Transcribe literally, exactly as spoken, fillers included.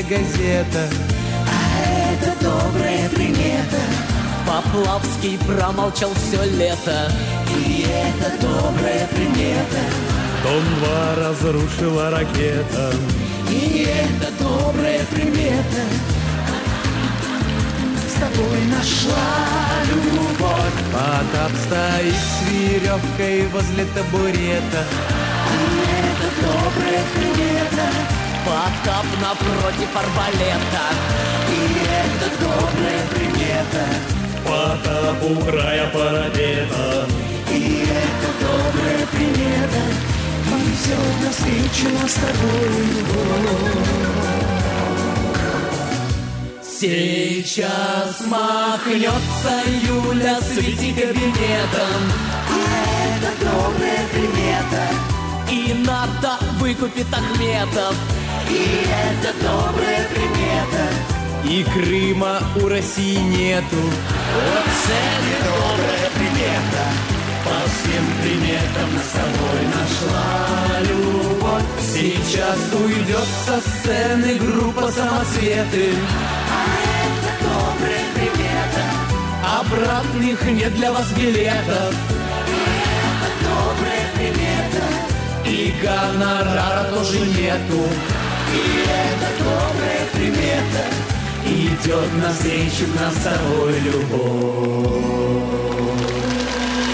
газета. А это добрая примета. Поплавский промолчал все лето. И это добрая примета. Дон-два разрушила ракета. И это добрая примета. С тобой нашла любовь. Потап стоит с веревкой возле табурета. И это добрая примета. Потап напротив арбалета. И это добрая примета. Потап у края парапета. И это добрая примета. Идет навстречу нам с тобой любовь. Сейчас махнется Юля свети кабинетом. А это добрая примета. И надо выкупит Ахметов. И это добрая примета. И Крыма у России нету. Вот это добрая примета. По всем приметам нас с тобой нашла любовь. Сейчас уйдет со сцены группа «Самоцветы». А это добрая примета. Обратных нет для вас билетов. Это добрая примета. И гонорара тоже нету. И это добрая примета. Идет навстречу к нам с тобой любовь.